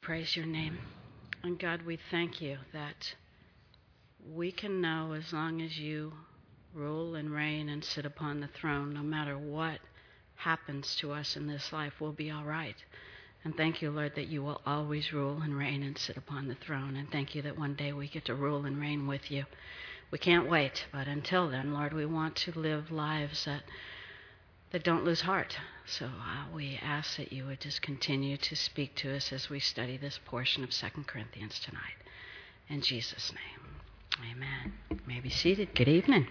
Praise your name. And God, we thank you that we can know as long as you rule and reign and sit upon the throne, no matter what happens to us in this life, we'll be all right. And thank you, Lord, that you will always rule and reign and sit upon the throne. And thank you that one day we get to rule and reign with you. We can't wait, but until then, Lord, we want to live lives that don't lose heart. So we ask that you would just continue to speak to us as we study this portion of 2 Corinthians tonight. In Jesus' name, amen. You may be seated. Good evening.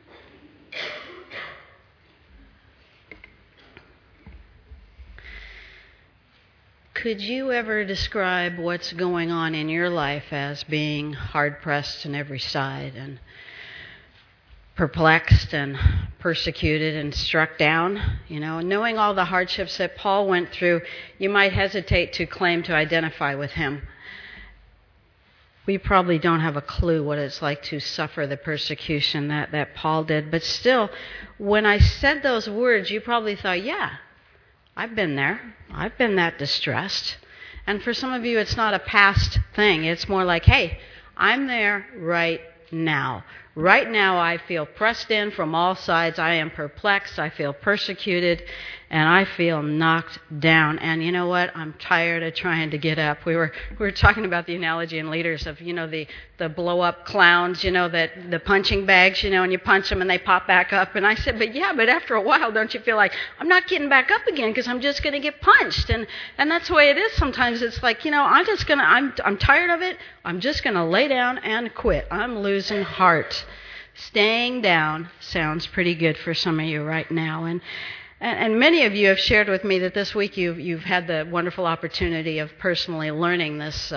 Could you ever describe what's going on in your life as being hard-pressed on every side and perplexed and persecuted and struck down? You know, knowing all the hardships that Paul went through, you might hesitate to claim to identify with him. We probably don't have a clue what it's like to suffer the persecution that Paul did. But still, when I said those words, you probably thought, yeah, I've been there. I've been that distressed. And for some of you, it's not a past thing. It's more like, hey, I'm there right now. Right now, I feel pressed in from all sides. I am perplexed. I feel persecuted. And I feel knocked down. And you know what? I'm tired of trying to get up. We were talking about the analogy in Leaders of, you know, the blow-up clowns, you know, that the punching bags, you know, and you punch them and they pop back up. And I said, but after a while, don't you feel like, I'm not getting back up again because I'm just going to get punched? And that's the way it is sometimes. It's like, you know, I'm tired of it. I'm just going to lay down and quit. I'm losing heart. Staying down sounds pretty good for some of you right now. And many of you have shared with me that this week you've had the wonderful opportunity of personally learning this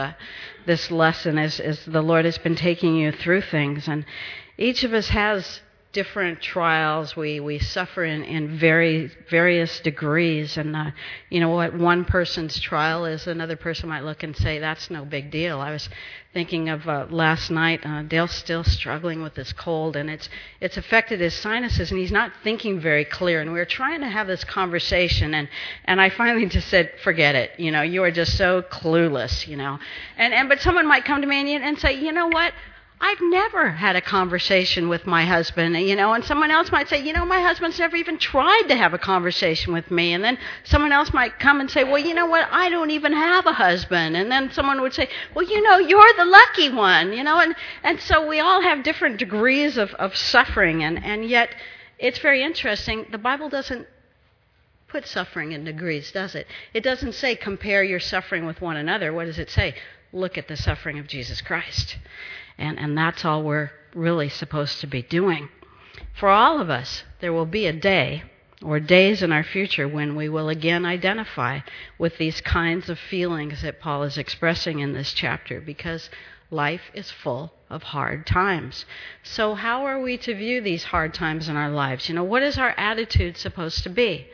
lesson as the Lord has been taking you through things. And each of us has different trials. We suffer in various degrees. And you know what one person's trial is, another person might look and say, that's no big deal. I was thinking of last night, Dale's still struggling with this cold, and it's affected his sinuses, and he's not thinking very clear. And we were trying to have this conversation, and I finally just said, forget it. You know, you are just so clueless, you know. But someone might come to me and say, you know what? I've never had a conversation with my husband, you know, and someone else might say, you know, my husband's never even tried to have a conversation with me. And then someone else might come and say, well, you know what, I don't even have a husband. And then someone would say, well, you know, you're the lucky one, you know. And so we all have different degrees of suffering. And yet it's very interesting. The Bible doesn't put suffering in degrees, does it? It doesn't say compare your suffering with one another. What does it say? Look at the suffering of Jesus Christ. And that's all we're really supposed to be doing. For all of us, there will be a day or days in our future when we will again identify with these kinds of feelings that Paul is expressing in this chapter, because life is full of hard times. So how are we to view these hard times in our lives? You know, what is our attitude supposed to be?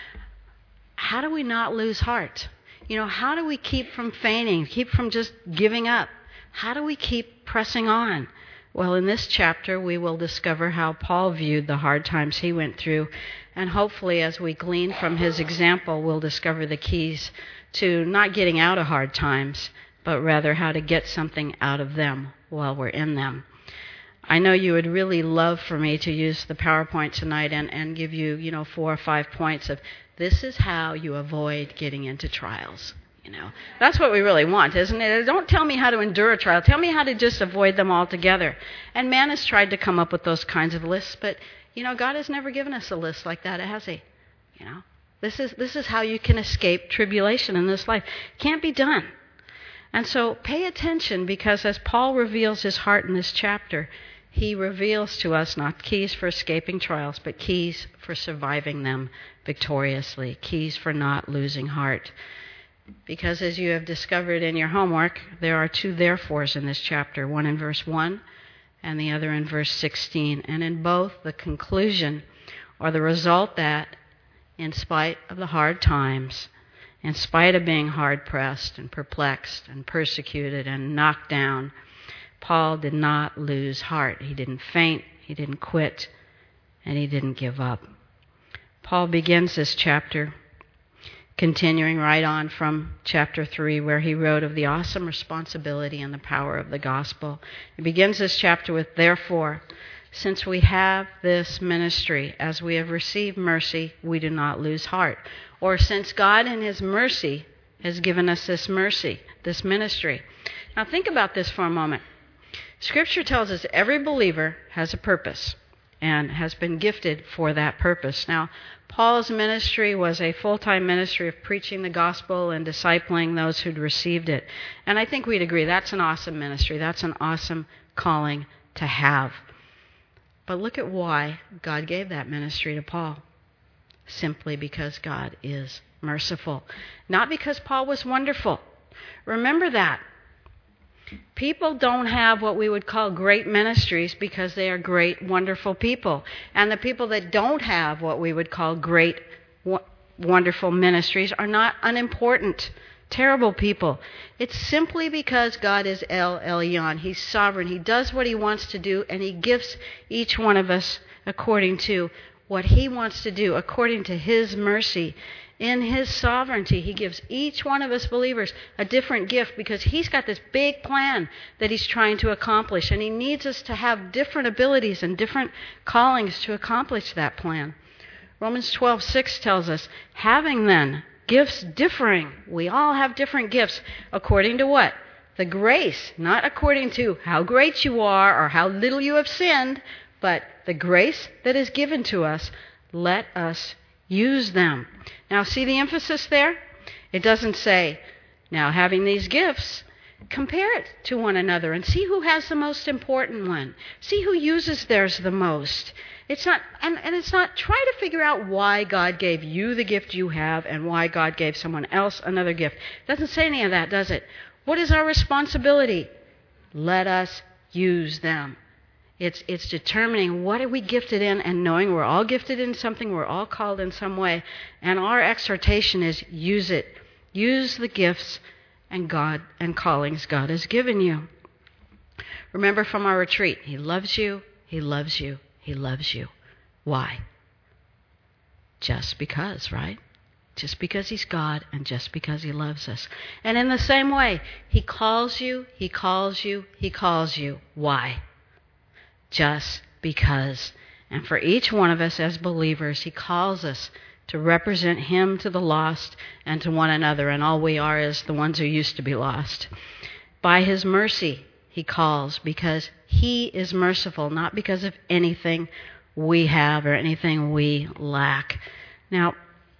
How do we not lose heart? You know, how do we keep from fainting, keep from just giving up? How do we keep pressing on? Well, in this chapter, we will discover how Paul viewed the hard times he went through. And hopefully, as we glean from his example, we'll discover the keys to not getting out of hard times, but rather how to get something out of them while we're in them. I know you would really love for me to use the PowerPoint tonight and give you, you know, 4 or 5 points of this is how you avoid getting into trials. You know, that's what we really want, isn't it? Don't tell me how to endure a trial. Tell me how to just avoid them altogether. And man has tried to come up with those kinds of lists, but, you know, God has never given us a list like that, has he? You know, this is how you can escape tribulation in this life. Can't be done. And so pay attention, because as Paul reveals his heart in this chapter, he reveals to us not keys for escaping trials, but keys for surviving them victoriously, keys for not losing heart. Because as you have discovered in your homework, there are 2 therefores in this chapter, one in verse 1 and the other in verse 16. And in both, the conclusion or the result that, in spite of the hard times, in spite of being hard-pressed and perplexed and persecuted and knocked down, Paul did not lose heart. He didn't faint, he didn't quit, and he didn't give up. Paul begins this chapter Continuing right on from chapter 3, where he wrote of the awesome responsibility and the power of the gospel. He begins this chapter with, "Therefore, since we have this ministry, as we have received mercy, we do not lose heart." Or, since God in his mercy has given us this mercy, this ministry. Now think about this for a moment. Scripture tells us every believer has a purpose and has been gifted for that purpose. Now, Paul's ministry was a full-time ministry of preaching the gospel and discipling those who'd received it. And I think we'd agree that's an awesome ministry. That's an awesome calling to have. But look at why God gave that ministry to Paul. Simply because God is merciful. Not because Paul was wonderful. Remember that. People don't have what we would call great ministries because they are great, wonderful people. And the people that don't have what we would call great, wonderful ministries are not unimportant, terrible people. It's simply because God is El Elyon. He's sovereign. He does what he wants to do, and he gives each one of us according to what he wants to do, according to his mercy. In his sovereignty, he gives each one of us believers a different gift because he's got this big plan that he's trying to accomplish, and he needs us to have different abilities and different callings to accomplish that plan. Romans 12:6 tells us, having then gifts differing, we all have different gifts, according to what? The grace, not according to how great you are or how little you have sinned, but the grace that is given to us, let us use them. Now, see the emphasis there? It doesn't say, now having these gifts, compare it to one another and see who has the most important one. See who uses theirs the most. It's not, and it's not, try to figure out why God gave you the gift you have and why God gave someone else another gift. It doesn't say any of that, does it? What is our responsibility? Let us use them. It's determining what are we gifted in and knowing we're all gifted in something, we're all called in some way. And our exhortation is use it. Use the gifts and God and callings God has given you. Remember from our retreat, he loves you, he loves you, he loves you. Why? Just because, right? Just because he's God and just because he loves us. And in the same way, he calls you, he calls you, he calls you. Why? Just because. And for each one of us as believers, he calls us to represent him to the lost and to one another, and all we are is the ones who used to be lost. By his mercy, he calls because he is merciful, not because of anything we have or anything we lack. Now,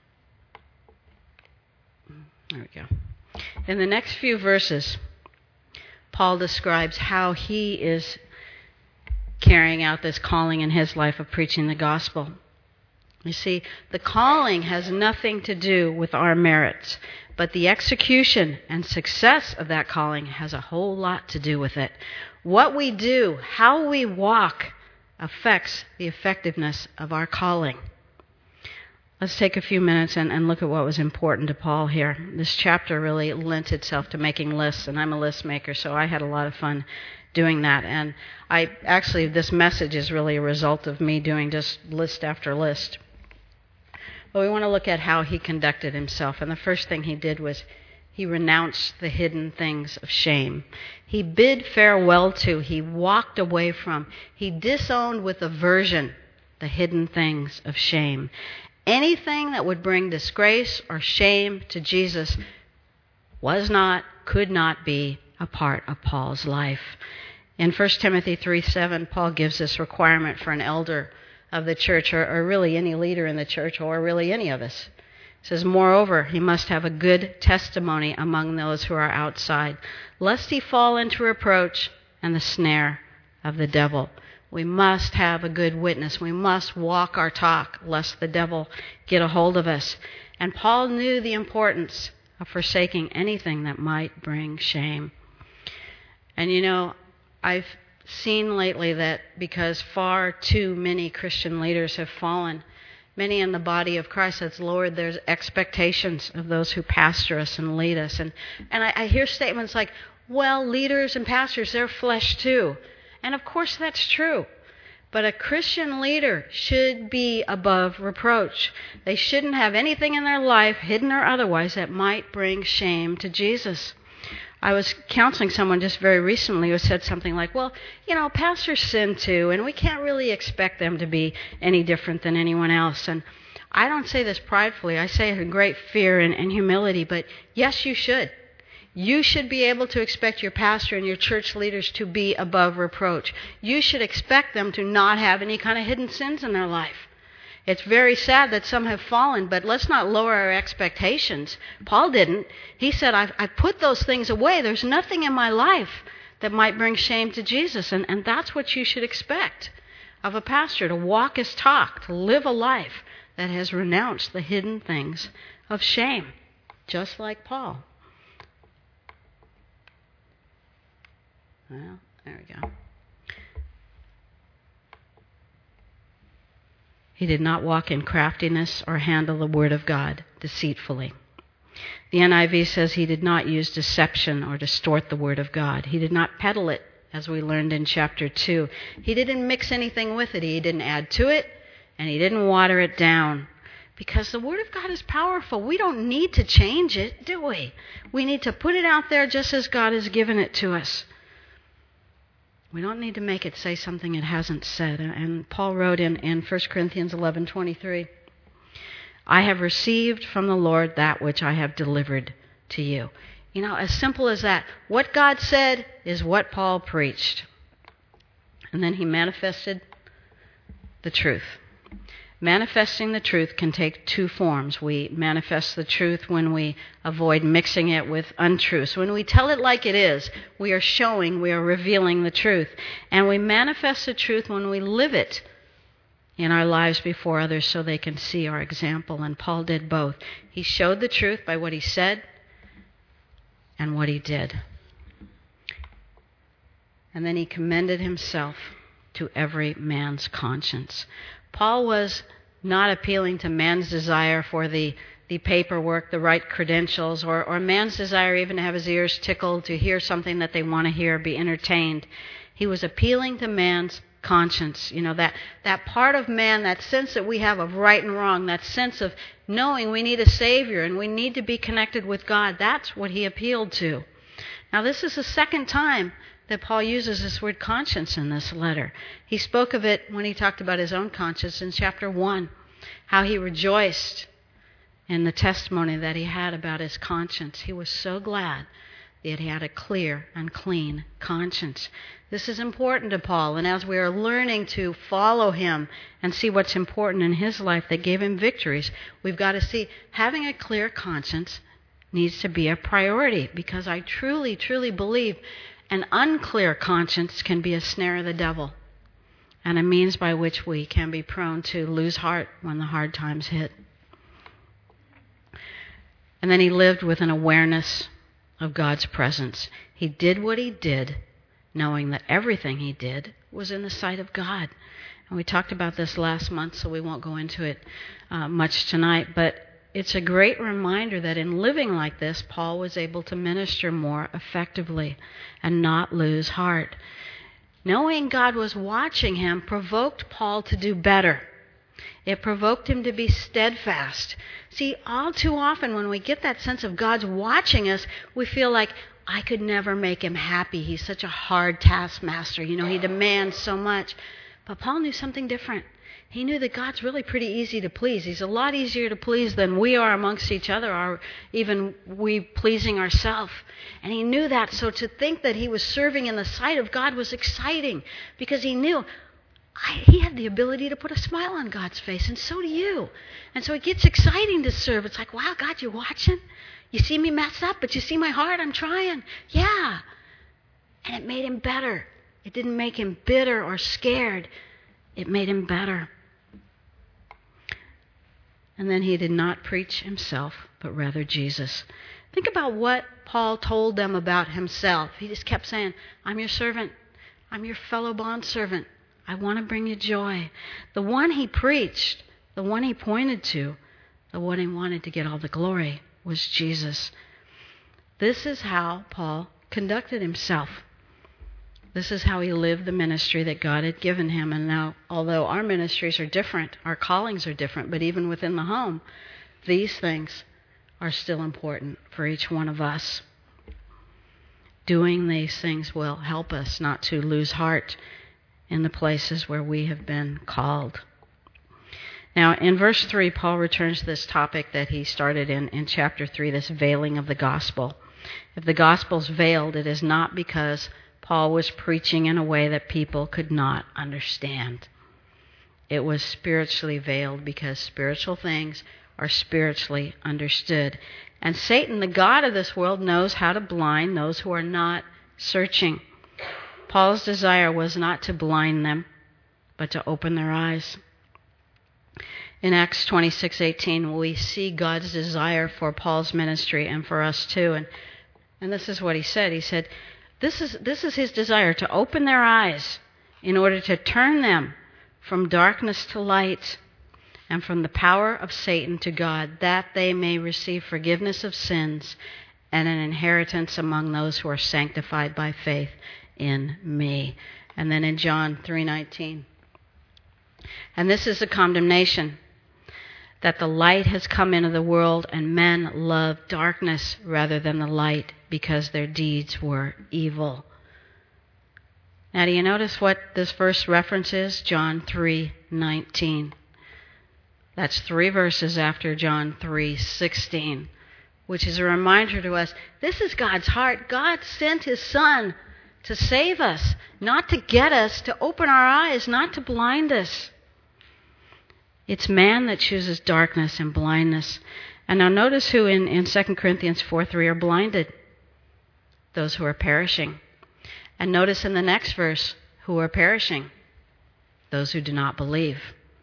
there we go. In the next few verses, Paul describes how he is carrying out this calling in his life of preaching the gospel. You see, the calling has nothing to do with our merits, but the execution and success of that calling has a whole lot to do with it. What we do, how we walk, affects the effectiveness of our calling. Let's take a few minutes and look at what was important to Paul here. This chapter really lent itself to making lists, and I'm a list maker, so I had a lot of fun doing that. And this message is really a result of me doing just list after list. But we want to look at how he conducted himself. And the first thing he did was he renounced the hidden things of shame. He bid farewell to, he walked away from, he disowned with aversion the hidden things of shame. Anything that would bring disgrace or shame to Jesus was not, could not be a part of Paul's life. In 1 Timothy 3:7, Paul gives this requirement for an elder of the church, or really any leader in the church, or really any of us. It says, moreover, he must have a good testimony among those who are outside, lest he fall into reproach and the snare of the devil. We must have a good witness. We must walk our talk, lest the devil get a hold of us. And Paul knew the importance of forsaking anything that might bring shame. And you know, I've seen lately that because far too many Christian leaders have fallen, many in the body of Christ has lowered their expectations of those who pastor us and lead us. And I hear statements like, well, leaders and pastors, they're flesh too. And of course that's true. But a Christian leader should be above reproach. They shouldn't have anything in their life, hidden or otherwise, that might bring shame to Jesus. I was counseling someone just very recently who said something like, well, pastors sin too, and we can't really expect them to be any different than anyone else. And I don't say this pridefully. I say it in great fear and humility, but yes, you should. You should be able to expect your pastor and your church leaders to be above reproach. You should expect them to not have any kind of hidden sins in their life. It's very sad that some have fallen, but let's not lower our expectations. Paul didn't. He said, I put those things away. There's nothing in my life that might bring shame to Jesus. And that's what you should expect of a pastor, to walk his talk, to live a life that has renounced the hidden things of shame, just like Paul. Well, there we go. He did not walk in craftiness or handle the word of God deceitfully. The NIV says he did not use deception or distort the word of God. He did not peddle it, as we learned in chapter 2. He didn't mix anything with it. He didn't add to it, and he didn't water it down. Because the word of God is powerful. We don't need to change it, do we? We need to put it out there just as God has given it to us. We don't need to make it say something it hasn't said. And Paul wrote in 1 Corinthians 11:23, I have received from the Lord that which I have delivered to you. As simple as that. What God said is what Paul preached. And then he manifested the truth. Manifesting the truth can take two forms. We manifest the truth when we avoid mixing it with untruths. When we tell it like it is, we are revealing the truth. And we manifest the truth when we live it in our lives before others so they can see our example. And Paul did both. He showed the truth by what he said and what he did. And then he commended himself to every man's conscience. Paul was not appealing to man's desire for the paperwork, the right credentials, or man's desire even to have his ears tickled, to hear something that they want to hear, be entertained. He was appealing to man's conscience. That part of man, that sense that we have of right and wrong, that sense of knowing we need a Savior and we need to be connected with God. That's what he appealed to. Now, this is the second time that Paul uses this word conscience in this letter. He spoke of it when he talked about his own conscience in chapter 1, how he rejoiced in the testimony that he had about his conscience. He was so glad that he had a clear and clean conscience. This is important to Paul, and as we are learning to follow him and see what's important in his life that gave him victories, we've got to see having a clear conscience needs to be a priority, because I truly, truly believe an unclear conscience can be a snare of the devil and a means by which we can be prone to lose heart when the hard times hit. And then he lived with an awareness of God's presence. He did what he did, knowing that everything he did was in the sight of God. And we talked about this last month, so we won't go into it much tonight, but it's a great reminder that in living like this, Paul was able to minister more effectively and not lose heart. Knowing God was watching him provoked Paul to do better. It provoked him to be steadfast. See, all too often when we get that sense of God's watching us, we feel like, I could never make him happy. He's such a hard taskmaster. He demands so much. But Paul knew something different. He knew that God's really pretty easy to please. He's a lot easier to please than we are amongst each other, or even we pleasing ourselves. And he knew that, so to think that he was serving in the sight of God was exciting, because he knew he had the ability to put a smile on God's face, and so do you. And so it gets exciting to serve. It's like, wow, God, you're watching? You see me mess up, but you see my heart, I'm trying. Yeah. And it made him better. It didn't make him bitter or scared. It made him better. And then he did not preach himself, but rather Jesus. Think about what Paul told them about himself. He just kept saying, I'm your servant. I'm your fellow bondservant. I want to bring you joy. The one he preached, the one he pointed to, the one he wanted to get all the glory was Jesus. This is how Paul conducted himself. This is how he lived the ministry that God had given him. And now, although our ministries are different, our callings are different, but even within the home, these things are still important for each one of us. Doing these things will help us not to lose heart in the places where we have been called. Now, in verse 3, Paul returns to this topic that he started in chapter 3, this veiling of the gospel. If the gospel's veiled, it is not because Paul was preaching in a way that people could not understand. It was spiritually veiled because spiritual things are spiritually understood. And Satan, the god of this world, knows how to blind those who are not searching. Paul's desire was not to blind them, but to open their eyes. In Acts 26:18, we see God's desire for Paul's ministry and for us too. And this is what he said. He said, this is his desire, to open their eyes in order to turn them from darkness to light and from the power of Satan to God, that they may receive forgiveness of sins and an inheritance among those who are sanctified by faith in me. And then in John 3:19, and this is the condemnation, that the light has come into the world, and men love darkness rather than the light, because their deeds were evil. Now, do you notice what this verse references? John 3:19. That's 3 verses after John 3:16, which is a reminder to us, this is God's heart. God sent his Son to save us, not to get us, to open our eyes, not to blind us. It's man that chooses darkness and blindness. And now notice who in 2 Corinthians 4:3 are blinded. Those who are perishing. And notice in the next verse, who are perishing? Those who do not believe.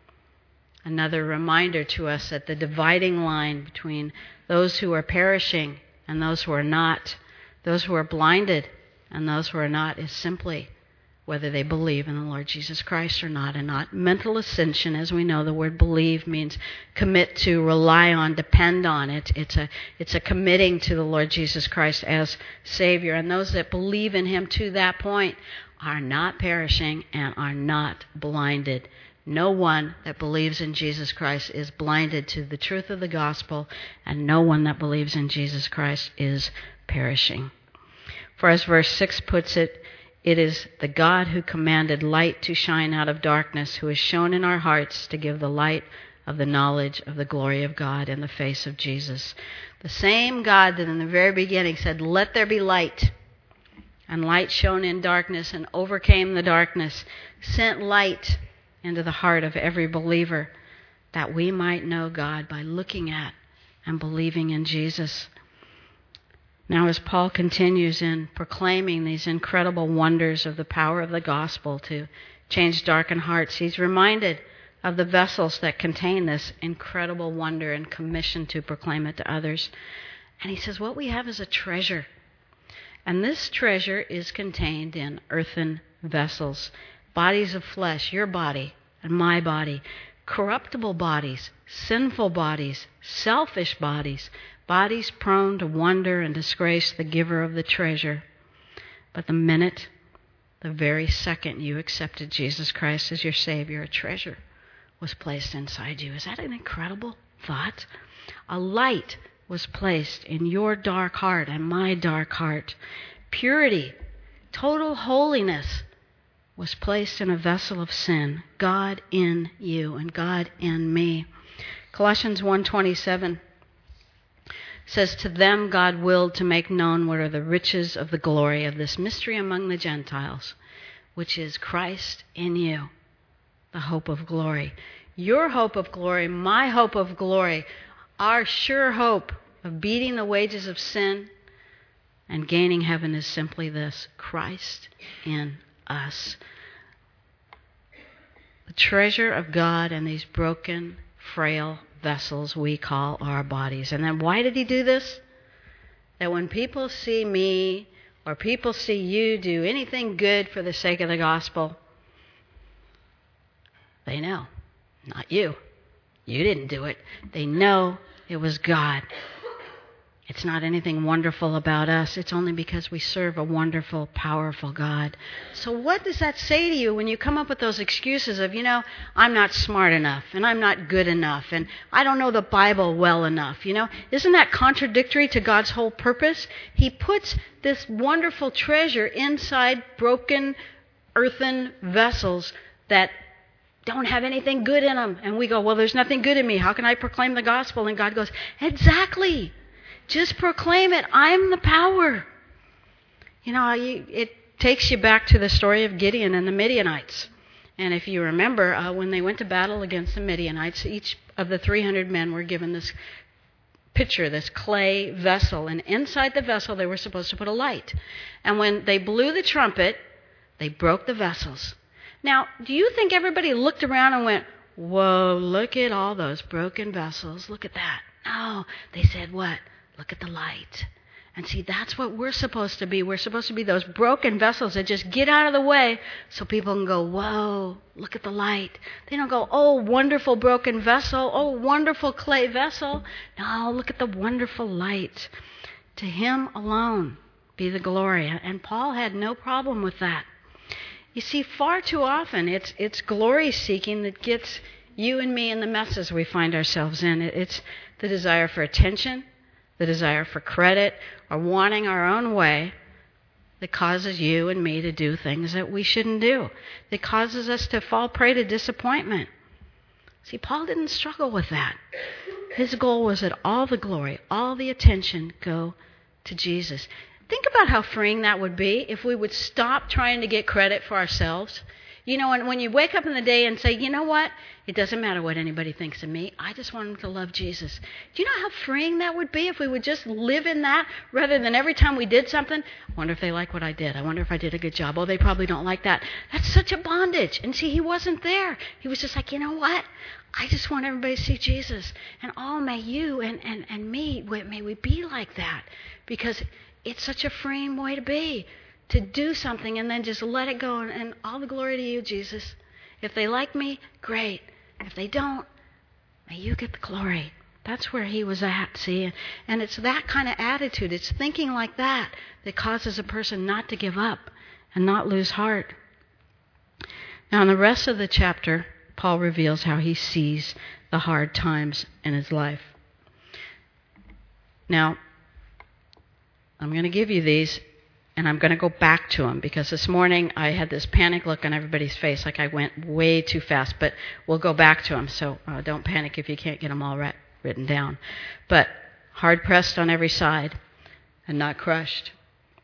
Another reminder to us that the dividing line between those who are perishing and those who are not, those who are blinded and those who are not, is simply whether they believe in the Lord Jesus Christ or not, and not mental ascension. As we know, the word believe means commit to, rely on, depend on. It's a committing to the Lord Jesus Christ as Savior. And those that believe in him to that point are not perishing and are not blinded. No one that believes in Jesus Christ is blinded to the truth of the gospel, and no one that believes in Jesus Christ is perishing. For as verse 6 puts it, it is the God who commanded light to shine out of darkness, who has shown in our hearts to give the light of the knowledge of the glory of God in the face of Jesus. The same God that in the very beginning said, let there be light, and light shone in darkness and overcame the darkness, sent light into the heart of every believer, that we might know God by looking at and believing in Jesus. Now, as Paul continues in proclaiming these incredible wonders of the power of the gospel to change darkened hearts, he's reminded of the vessels that contain this incredible wonder and commissioned to proclaim it to others. And he says, what we have is a treasure. And this treasure is contained in earthen vessels, bodies of flesh, your body and my body, corruptible bodies, sinful bodies, selfish bodies, bodies prone to wonder and disgrace the giver of the treasure. But the minute, the very second you accepted Jesus Christ as your Savior, a treasure was placed inside you. Is that an incredible thought? A light was placed in your dark heart and my dark heart. Purity, total holiness was placed in a vessel of sin. God in you and God in me. Colossians 1:27 says, to them God willed to make known what are the riches of the glory of this mystery among the Gentiles, which is Christ in you, the hope of glory. Your hope of glory, my hope of glory, our sure hope of beating the wages of sin and gaining heaven is simply this: Christ in us. The treasure of God and these broken, frail vessels we call our bodies. And then why did he do this? That when people see me or people see you do anything good for the sake of the gospel, they know, not you. You didn't do it. They know it was God. It's not anything wonderful about us. It's only because we serve a wonderful, powerful God. So what does that say to you when you come up with those excuses of, I'm not smart enough, and I'm not good enough, and I don't know the Bible well enough, Isn't that contradictory to God's whole purpose? He puts this wonderful treasure inside broken earthen vessels that don't have anything good in them. And we go, well, there's nothing good in me. How can I proclaim the gospel? And God goes, exactly. Just proclaim it. I'm the power. It takes you back to the story of Gideon and the Midianites. And if you remember, when they went to battle against the Midianites, each of the 300 men were given this pitcher, this clay vessel. And inside the vessel, they were supposed to put a light. And when they blew the trumpet, they broke the vessels. Now, do you think everybody looked around and went, whoa, look at all those broken vessels. Look at that. No, they said what? Look at the light. And see, that's what we're supposed to be. We're supposed to be those broken vessels that just get out of the way so people can go, whoa, look at the light. They don't go, oh, wonderful broken vessel. Oh, wonderful clay vessel. No, look at the wonderful light. To Him alone be the glory. And Paul had no problem with that. You see, far too often it's glory seeking that gets you and me in the messes we find ourselves in. It's the desire for attention, the desire for credit, or wanting our own way that causes you and me to do things that we shouldn't do, that causes us to fall prey to disappointment. See, Paul didn't struggle with that. His goal was that all the glory, all the attention go to Jesus. Think about how freeing that would be if we would stop trying to get credit for ourselves. And when you wake up in the day and say, you know what? It doesn't matter what anybody thinks of me. I just want them to love Jesus. Do you know how freeing that would be if we would just live in that rather than every time we did something, I wonder if they like what I did. I wonder if I did a good job. Oh, they probably don't like that. That's such a bondage. And see, he wasn't there. He was just like, you know what? I just want everybody to see Jesus. And may you and me, may we be like that. Because it's such a freeing way to be, to do something and then just let it go. And all the glory to you, Jesus. If they like me, great. If they don't, may you get the glory. That's where he was at, see? And it's that kind of attitude. It's thinking like that that causes a person not to give up and not lose heart. Now, in the rest of the chapter, Paul reveals how he sees the hard times in his life. Now, I'm going to give you these, and I'm going to go back to them, because this morning I had this panic look on everybody's face, like I went way too fast, but we'll go back to them, so don't panic if you can't get them all written down. But hard-pressed on every side and not crushed.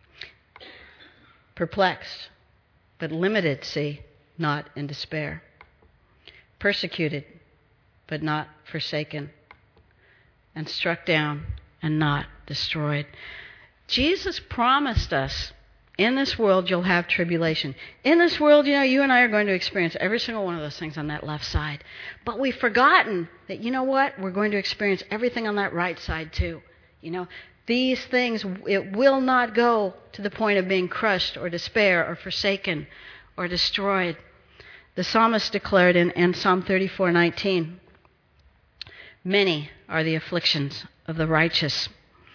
Perplexed, but limited, see, not in despair. Persecuted, but not forsaken. And struck down and not destroyed. Jesus promised us, in this world you'll have tribulation. In this world, you and I are going to experience every single one of those things on that left side. But we've forgotten that, you know what? We're going to experience everything on that right side too. These things, it will not go to the point of being crushed or despair or forsaken or destroyed. The psalmist declared in Psalm 34:19, many are the afflictions of the righteous.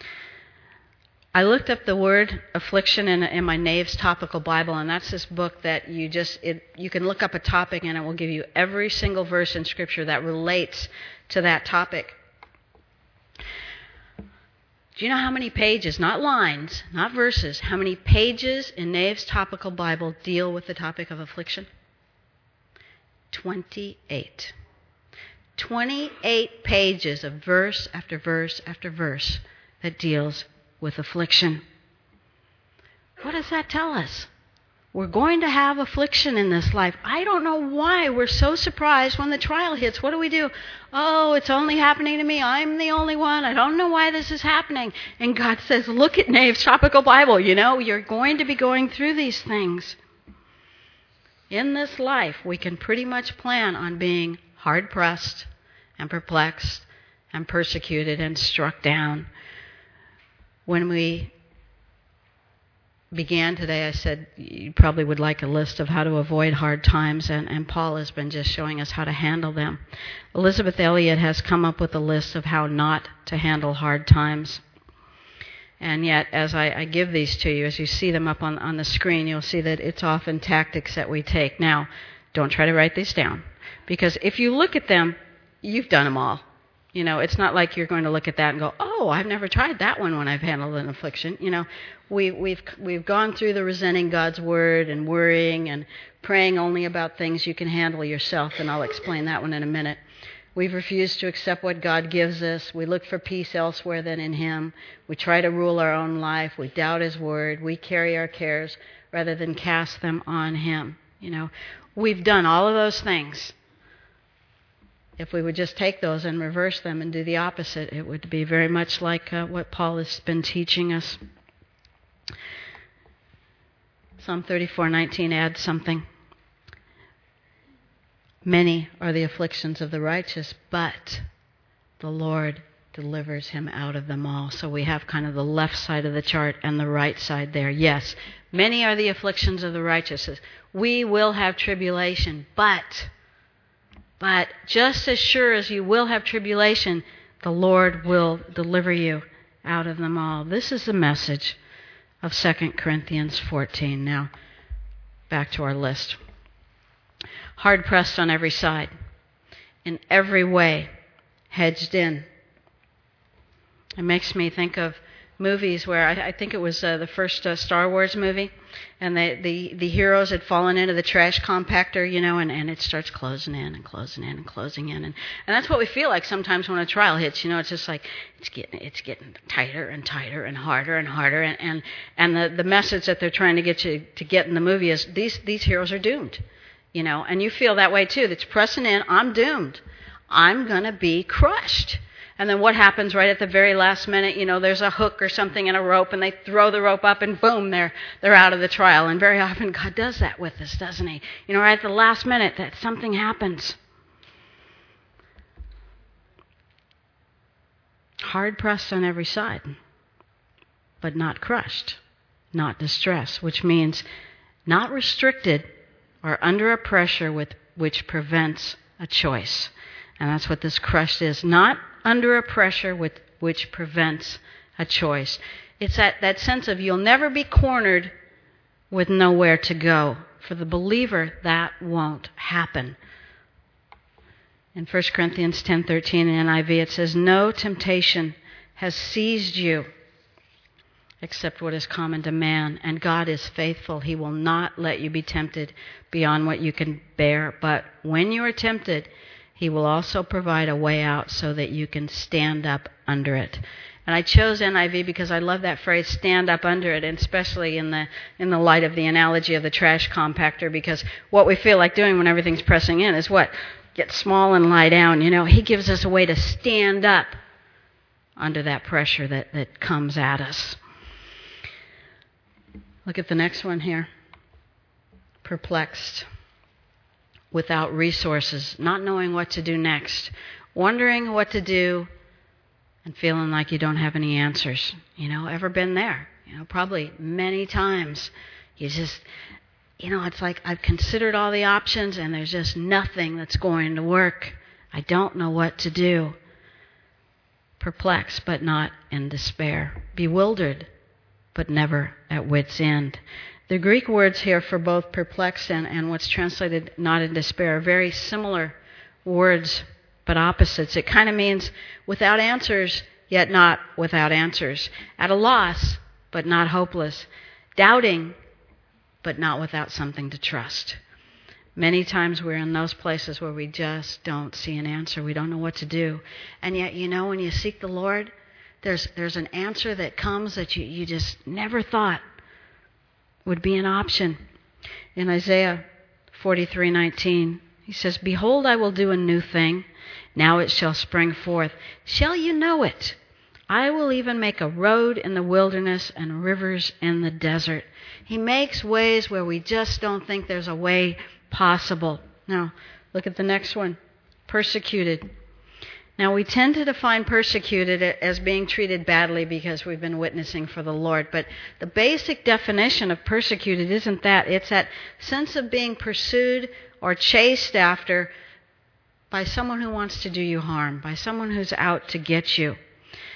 I looked up the word affliction in my Nave's Topical Bible, and that's this book that you can look up a topic and it will give you every single verse in Scripture that relates to that topic. Do you know how many pages, not lines, not verses, how many pages in Nave's Topical Bible deal with the topic of affliction? 28. 28 pages of verse after verse after verse that deals with affliction. What does that tell us? We're going to have affliction in this life. I don't know why we're so surprised when the trial hits. What do? Oh, it's only happening to me. I'm the only one. I don't know why this is happening. And God says, look at Nave's Tropical Bible. You're going to be going through these things. In this life, we can pretty much plan on being hard-pressed and perplexed and persecuted and struck down. When we began today, I said you probably would like a list of how to avoid hard times, and Paul has been just showing us how to handle them. Elizabeth Elliot has come up with a list of how not to handle hard times. And yet, as I give these to you, as you see them up on the screen, you'll see that it's often tactics that we take. Now, don't try to write these down, because if you look at them, you've done them all. You know, it's not like you're going to look at that and go, oh, I've never tried that one when I've handled an affliction. You know, we've gone through the resenting God's word and worrying and praying only about things you can handle yourself, and I'll explain that one in a minute. We've refused to accept what God gives us. We look for peace elsewhere than in Him. We try to rule our own life. We doubt His word. We carry our cares rather than cast them on Him. You know, we've done all of those things. If we would just take those and reverse them and do the opposite, it would be very much like what Paul has been teaching us. Psalm 34:19 adds something. Many are the afflictions of the righteous, but the Lord delivers him out of them all. So we have kind of the left side of the chart and the right side there. Yes, many are the afflictions of the righteous. We will have tribulation, but just as sure as you will have tribulation, the Lord will deliver you out of them all. This is the message of 2 Corinthians 14. Now, back to our list. Hard pressed on every side, in every way, hedged in. It makes me think of movies where I think it was the first Star Wars movie, and the heroes had fallen into the trash compactor, you know, and it starts closing in and closing in and closing in, and that's what we feel like sometimes when a trial hits. You know, it's just like it's getting tighter and tighter and harder and harder, and the message that they're trying to get you to get in the movie is these heroes are doomed, you know, and you feel that way too. That's pressing in. I'm doomed. I'm gonna be crushed. And then what happens right at the very last minute? You know, there's a hook or something in a rope, and they throw the rope up, and boom, they're out of the trial. And very often God does that with us, doesn't He? You know, right at the last minute, that something happens. Hard pressed on every side, but not crushed, not distressed, which means not restricted or under a pressure which prevents a choice. And that's what this crushed is. Not under a pressure which prevents a choice. It's that sense of you'll never be cornered with nowhere to go. For the believer, that won't happen. In 1 Corinthians 10:13 in NIV, it says, "No temptation has seized you except what is common to man, and God is faithful. He will not let you be tempted beyond what you can bear. But when you are tempted, He will also provide a way out so that you can stand up under it." And I chose NIV because I love that phrase, stand up under it, and especially in the light of the analogy of the trash compactor, because what we feel like doing when everything's pressing in is what? Get small and lie down. You know, He gives us a way to stand up under that pressure that comes at us. Look at the next one here. Perplexed. Without resources, not knowing what to do next, wondering what to do, and feeling like you don't have any answers. You know, ever been there? You know, probably many times. You just, you know, it's like I've considered all the options and there's just nothing that's going to work. I don't know what to do. Perplexed, but not in despair. Bewildered, but never at wit's end. The Greek words here for both perplexed and what's translated not in despair are very similar words, but opposites. It kind of means without answers, yet not without answers. At a loss, but not hopeless. Doubting, but not without something to trust. Many times we're in those places where we just don't see an answer. We don't know what to do. And yet, you know, when you seek the Lord, there's an answer that comes that you just never thought would be an option. In Isaiah 43:19, He says, "Behold, I will do a new thing. Now it shall spring forth. Shall you know it? I will even make a road in the wilderness and rivers in the desert." He makes ways where we just don't think there's a way possible. Now, look at the next one. Persecuted. Now, we tend to define persecuted as being treated badly because we've been witnessing for the Lord. But the basic definition of persecuted isn't that. It's that sense of being pursued or chased after by someone who wants to do you harm, by someone who's out to get you.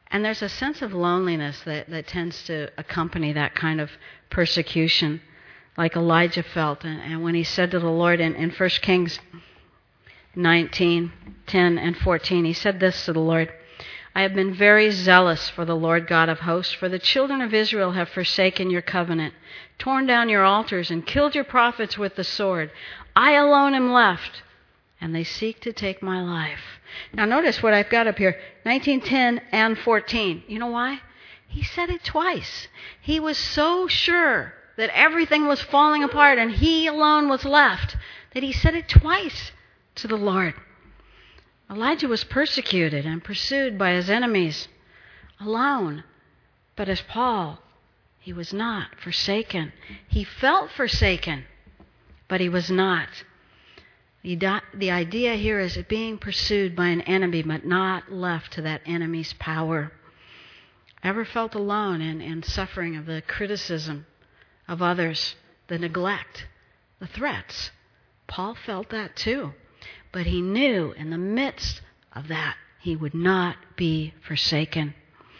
And there's a sense of loneliness that tends to accompany that kind of persecution, like Elijah felt. And when he said to the Lord in 1 Kings 19, 10 and 14, he said this to the Lord, I have been very zealous for the Lord God of hosts, for the children of Israel have forsaken your covenant, torn down your altars, and killed your prophets with the sword. I alone am left, and they seek to take my life. Now notice what I've got up here, 19, 10 and 14. You know why? He said it twice. He was so sure that everything was falling apart and he alone was left that he said it twice to the Lord. Elijah was persecuted and pursued by his enemies alone. But as Paul, he was not forsaken. He felt forsaken, but he was not. The idea here is being pursued by an enemy, but not left to that enemy's power. Ever felt alone and suffering of the criticism of others, the neglect, the threats? Paul felt that too. But he knew in the midst of that, he would not be forsaken.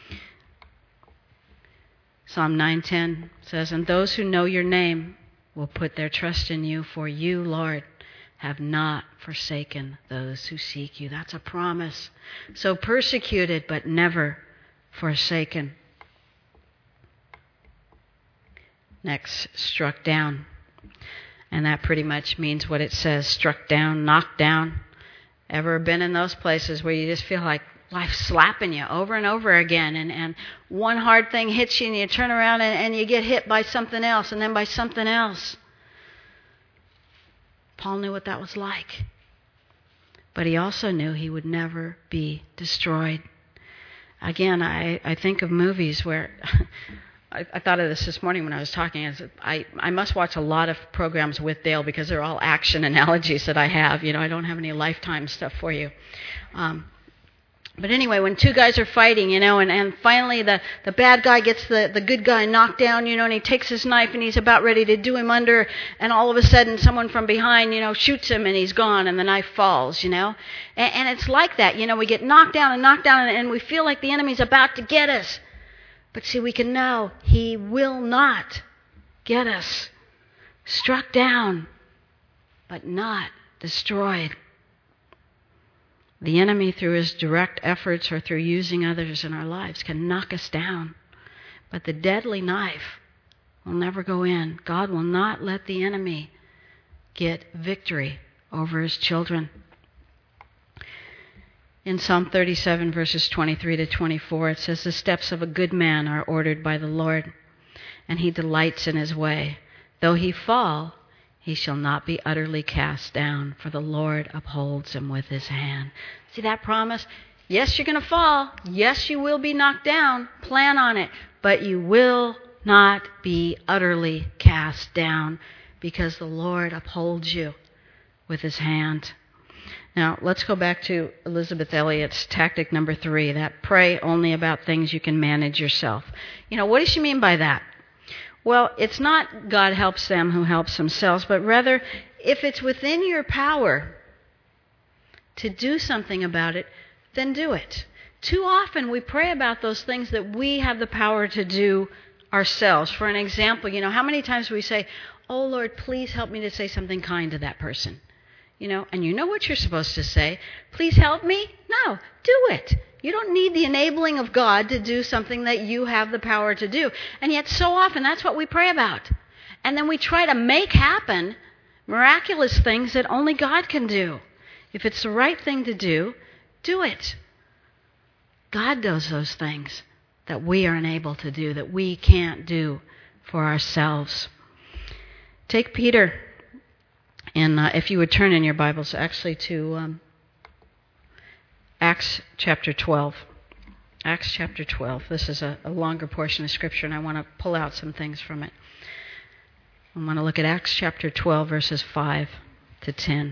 Psalm 9:10 says, and those who know your name will put their trust in you, for you, Lord, have not forsaken those who seek you. That's a promise. So persecuted, but never forsaken. Next, struck down. And that pretty much means what it says, struck down, knocked down. Ever been in those places where you just feel like life's slapping you over and over again, and one hard thing hits you and you turn around and you get hit by something else and then by something else? Paul knew what that was like. But he also knew he would never be destroyed. Again, I think of movies where... I thought of this morning when I was talking. I must watch a lot of programs with Dale because they're all action analogies that I have. You know, I don't have any Lifetime stuff for you. But anyway, when two guys are fighting, you know, and finally the bad guy gets the good guy knocked down, you know, and he takes his knife and he's about ready to do him under, and all of a sudden someone from behind, you know, shoots him and he's gone and the knife falls, you know. And it's like that, you know, we get knocked down and we feel like the enemy's about to get us. But see, we can know he will not get us. Struck down, but not destroyed. The enemy, through his direct efforts or through using others in our lives, can knock us down. But the deadly knife will never go in. God will not let the enemy get victory over his children. In Psalm 37, verses 23 to 24, it says, the steps of a good man are ordered by the Lord, and he delights in his way. Though he fall, he shall not be utterly cast down, for the Lord upholds him with his hand. See that promise? Yes, you're going to fall. Yes, you will be knocked down. Plan on it. But you will not be utterly cast down, because the Lord upholds you with his hand. Now, let's go back to Elizabeth Elliot's tactic number 3, that pray only about things you can manage yourself. You know, what does she mean by that? Well, it's not God helps them who helps themselves, but rather, if it's within your power to do something about it, then do it. Too often we pray about those things that we have the power to do ourselves. For an example, you know, how many times we say, oh Lord, please help me to say something kind to that person. You know, and you know what you're supposed to say. Please help me? No, do it. You don't need the enabling of God to do something that you have the power to do. And yet so often that's what we pray about. And then we try to make happen miraculous things that only God can do. If it's the right thing to do, do it. God does those things that we are unable to do, that we can't do for ourselves. Take Peter. And if you would turn in your Bibles actually to Acts chapter 12. Acts chapter 12. This is a longer portion of Scripture, and I want to pull out some things from it. I want to look at Acts chapter 12, verses 5 to 10.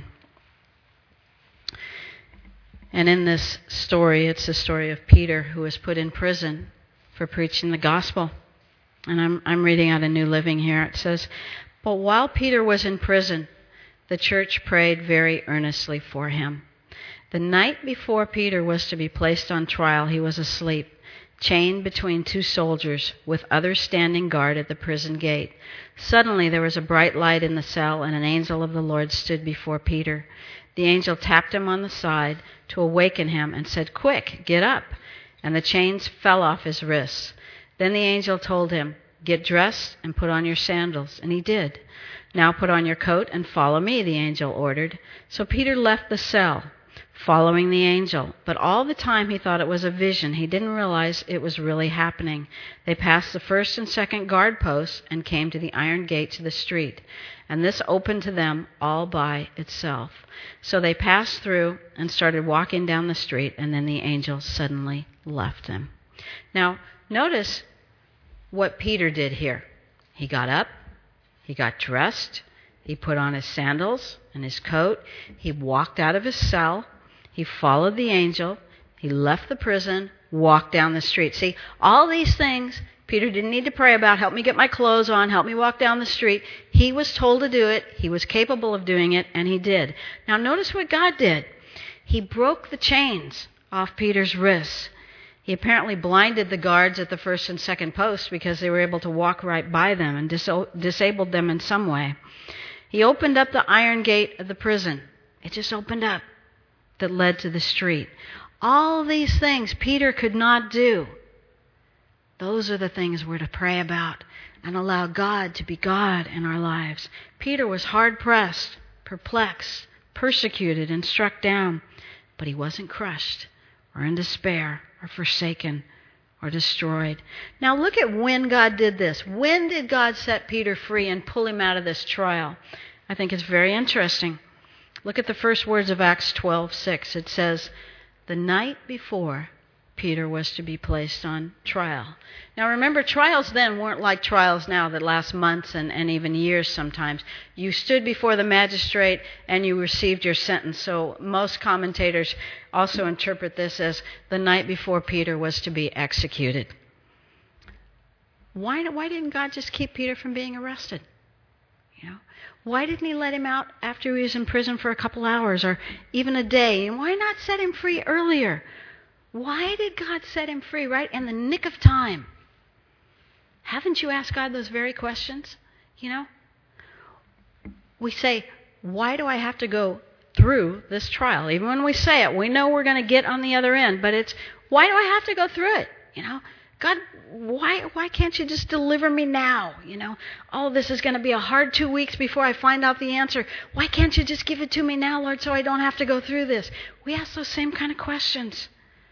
And in this story, it's the story of Peter, who was put in prison for preaching the gospel. And I'm reading out a New Living here. It says, but while Peter was in prison, the church prayed very earnestly for him. The night before Peter was to be placed on trial, he was asleep. chained between two soldiers, with others standing guard at the prison gate. Suddenly there was a bright light in the cell, and an angel of the Lord stood before Peter. The angel tapped him on the side to awaken him and said, "Quick, get up." And the chains fell off his wrists. Then the angel told him, "Get dressed and put on your sandals." And he did. "Now put on your coat and follow me," the angel ordered. So Peter left the cell, following the angel. But all the time he thought it was a vision. He didn't realize it was really happening. They passed the first and second guard posts and came to the iron gate to the street. And this opened to them all by itself. So they passed through and started walking down the street, and then the angel suddenly left them. Now, notice what Peter did here. He got up, he got dressed, he put on his sandals and his coat, he walked out of his cell, he followed the angel, he left the prison, walked down the street. See, all these things Peter didn't need to pray about. Help me get my clothes on, help me walk down the street. He was told to do it, he was capable of doing it, and he did. Now notice what God did. He broke the chains off Peter's wrists. He apparently blinded the guards at the first and second posts because they were able to walk right by them and disabled them in some way. He opened up the iron gate of the prison. It just opened up that led to the street. All these things Peter could not do. Those are the things we're to pray about and allow God to be God in our lives. Peter was hard-pressed, perplexed, persecuted, and struck down, but he wasn't crushed or in despair or forsaken or destroyed. Now look at when God did this. When did God set Peter free and pull him out of this trial? I think it's very interesting. Look at the first words of Acts 12:6. It says, "The night before Peter was to be placed on trial." Now remember, trials then weren't like trials now that last months and even years sometimes. You stood before the magistrate and you received your sentence. So most commentators also interpret this as the night before Peter was to be executed. Why didn't God just keep Peter from being arrested? Why didn't he let him out after he was in prison for a couple hours or even a day? And why not set him free earlier? Why did God set him free right in the nick of time? Haven't you asked God those very questions? We say, why do I have to go through this trial? Even when we say it, we know we're going to get on the other end, but it's, why do I have to go through it? God, why can't you just deliver me now? Oh, this is going to be a hard 2 weeks before I find out the answer. Why can't you just give it to me now, Lord, so I don't have to go through this? We ask those same kind of questions.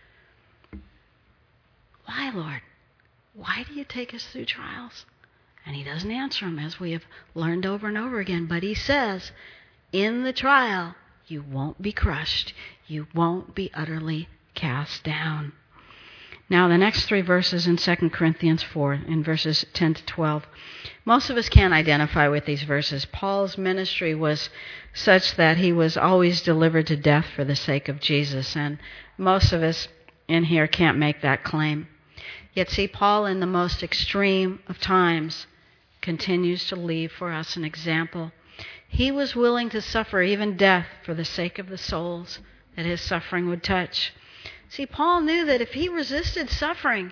Why, Lord? Why do you take us through trials? And he doesn't answer them, as we have learned over and over again. But he says, in the trial, you won't be crushed. You won't be utterly cast down. Now, the next 3 verses in 2 Corinthians 4, in verses 10 to 12. Most of us can't identify with these verses. Paul's ministry was such that he was always delivered to death for the sake of Jesus. And most of us in here can't make that claim. Yet see, Paul, in the most extreme of times, continues to leave for us an example. He was willing to suffer even death for the sake of the souls that his suffering would touch. See, Paul knew that if he resisted suffering,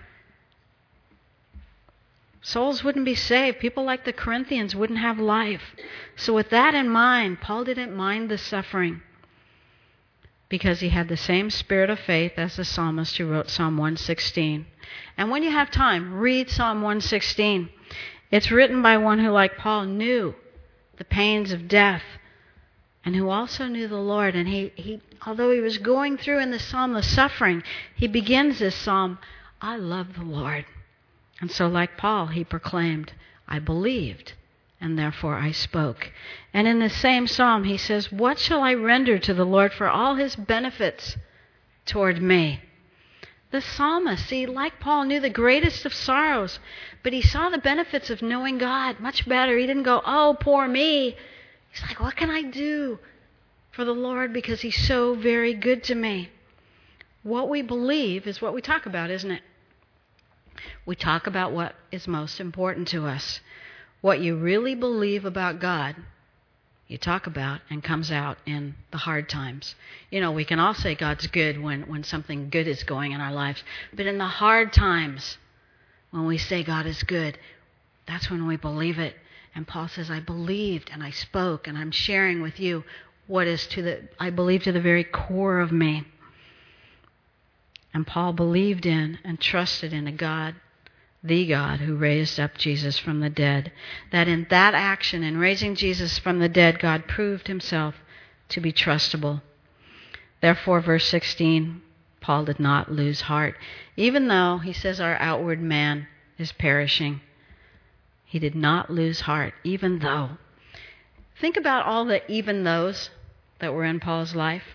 souls wouldn't be saved. People like the Corinthians wouldn't have life. So with that in mind, Paul didn't mind the suffering because he had the same spirit of faith as the psalmist who wrote Psalm 116. And when you have time, read Psalm 116. It's written by one who, like Paul, knew the pains of death and who also knew the Lord. And he although he was going through in the psalm the suffering, he begins this psalm, I love the Lord. And so like Paul, he proclaimed, I believed, and therefore I spoke. And in the same psalm, he says, what shall I render to the Lord for all his benefits toward me? The psalmist, see, like Paul, knew the greatest of sorrows, but he saw the benefits of knowing God much better. He didn't go, oh, poor me. He's like, what can I do for the Lord because he's so very good to me? What we believe is what we talk about, isn't it? We talk about what is most important to us. What you really believe about God, you talk about and comes out in the hard times. You know, we can all say God's good when something good is going in our lives. But in the hard times, when we say God is good, that's when we believe it. And Paul says, I believed and I spoke and I'm sharing with you what is I believe to the very core of me. And Paul believed in and trusted in a God, the God who raised up Jesus from the dead. That in that action, in raising Jesus from the dead, God proved himself to be trustable. Therefore, verse 16, Paul did not lose heart. Even though, he says, our outward man is perishing, he did not lose heart, even though. Think about all the even those that were in Paul's life.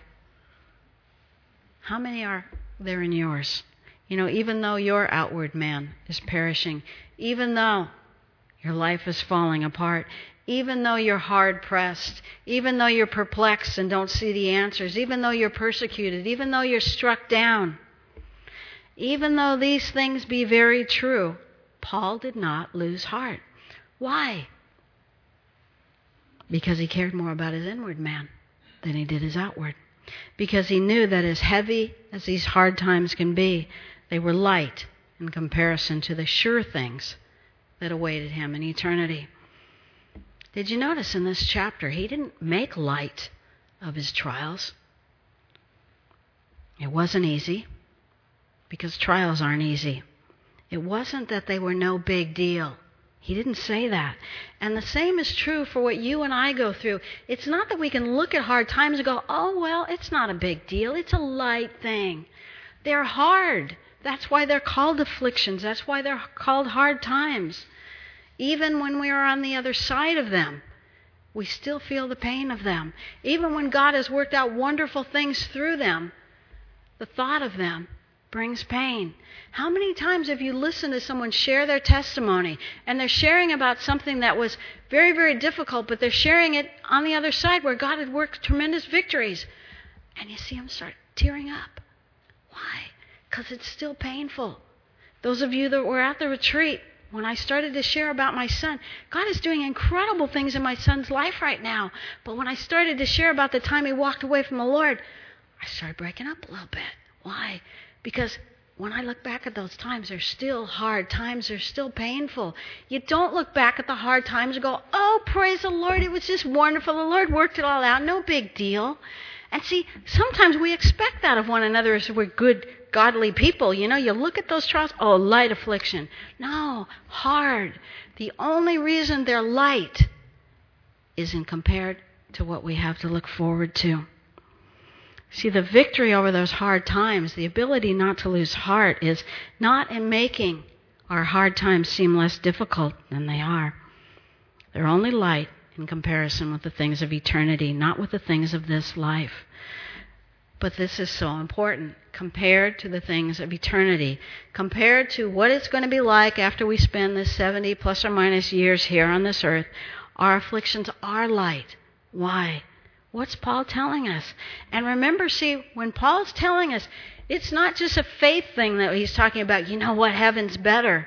How many are there in yours? You know, even though your outward man is perishing, even though your life is falling apart, even though you're hard-pressed, even though you're perplexed and don't see the answers, even though you're persecuted, even though you're struck down, even though these things be very true, Paul did not lose heart. Why? Because he cared more about his inward man than he did his outward. Because he knew that as heavy as these hard times can be, they were light in comparison to the sure things that awaited him in eternity. Did you notice in this chapter, he didn't make light of his trials? It wasn't easy, because trials aren't easy. It wasn't that they were no big deal. He didn't say that. And the same is true for what you and I go through. It's not that we can look at hard times and go, oh, well, it's not a big deal. It's a light thing. They're hard. That's why they're called afflictions. That's why they're called hard times. Even when we are on the other side of them, we still feel the pain of them. Even when God has worked out wonderful things through them, the thought of them brings pain. How many times have you listened to someone share their testimony and they're sharing about something that was very, very difficult, but they're sharing it on the other side where God had worked tremendous victories, and you see them start tearing up? Why? Because it's still painful. Those of you that were at the retreat, when I started to share about my son, God is doing incredible things in my son's life right now. But when I started to share about the time he walked away from the Lord, I started breaking up a little bit. Why? Because when I look back at those times, they're still hard times. They're still painful. You don't look back at the hard times and go, oh, praise the Lord, it was just wonderful. The Lord worked it all out. No big deal. And see, sometimes we expect that of one another as we're good, godly people. You know, you look at those trials, oh, light affliction. No, hard. The only reason they're light is in compared to what we have to look forward to. See, the victory over those hard times, the ability not to lose heart, is not in making our hard times seem less difficult than they are. They're only light in comparison with the things of eternity, not with the things of this life. But this is so important. Compared to the things of eternity, compared to what it's going to be like after we spend this 70 plus or minus years here on this earth, our afflictions are light. Why? What's Paul telling us? And remember, see, when Paul's telling us, it's not just a faith thing that he's talking about, you know what, heaven's better.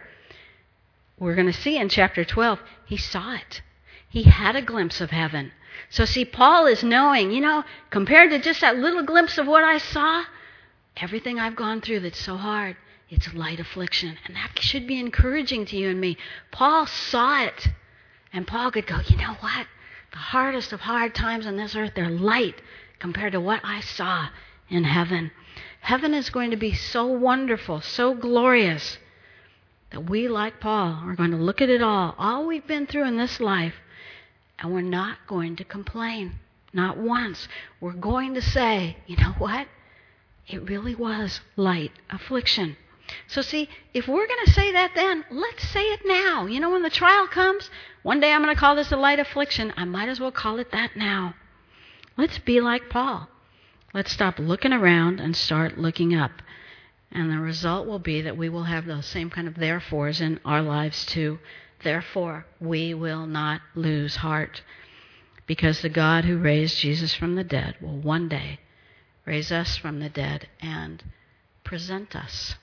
We're going to see in chapter 12, he saw it. He had a glimpse of heaven. So see, Paul is knowing, you know, compared to just that little glimpse of what I saw, everything I've gone through that's so hard, it's light affliction. And that should be encouraging to you and me. Paul saw it. And Paul could go, you know what? The hardest of hard times on this earth, they're light compared to what I saw in heaven. Heaven is going to be so wonderful, so glorious, that we, like Paul, are going to look at it all we've been through in this life, and we're not going to complain. Not once. We're going to say, you know what? It really was light affliction. So see, if we're going to say that then, let's say it now. You know, when the trial comes, one day I'm going to call this a light affliction. I might as well call it that now. Let's be like Paul. Let's stop looking around and start looking up. And the result will be that we will have those same kind of therefores in our lives too. Therefore, we will not lose heart, because the God who raised Jesus from the dead will one day raise us from the dead and present us.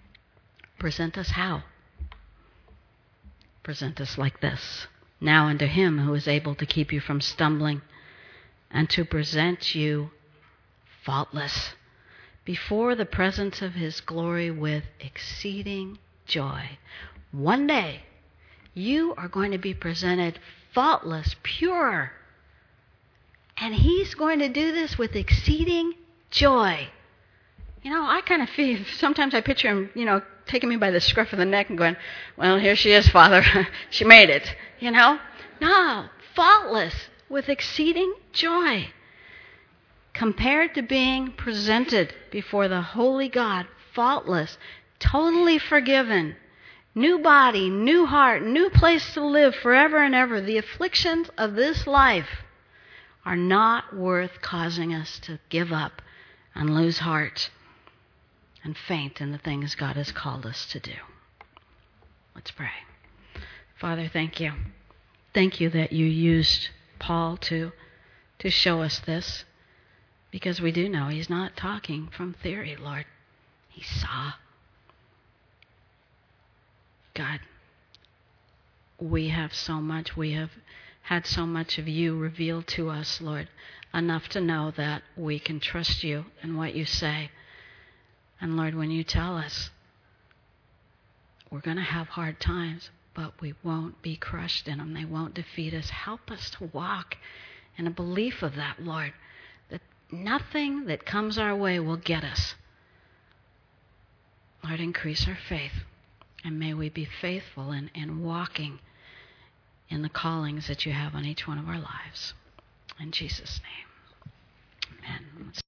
Present us how? Present us like this. Now unto him who is able to keep you from stumbling and to present you faultless before the presence of his glory with exceeding joy. One day, you are going to be presented faultless, pure. And he's going to do this with exceeding joy. You know, I kind of feel, sometimes I picture him, taking me by the scruff of the neck and going, well, here she is, Father. She made it, No, faultless, with exceeding joy. Compared to being presented before the holy God, faultless, totally forgiven, new body, new heart, new place to live forever and ever, the afflictions of this life are not worth causing us to give up and lose heart and faint in the things God has called us to do. Let's pray. Father, thank you. Thank you that you used Paul to show us this, because we do know he's not talking from theory, Lord. He saw. God, we have so much, we have had so much of you revealed to us, Lord, enough to know that we can trust you and what you say. And Lord, when you tell us we're going to have hard times, but we won't be crushed in them, they won't defeat us, help us to walk in a belief of that, Lord, that nothing that comes our way will get us. Lord, increase our faith, and may we be faithful in walking in the callings that you have on each one of our lives. In Jesus' name, amen.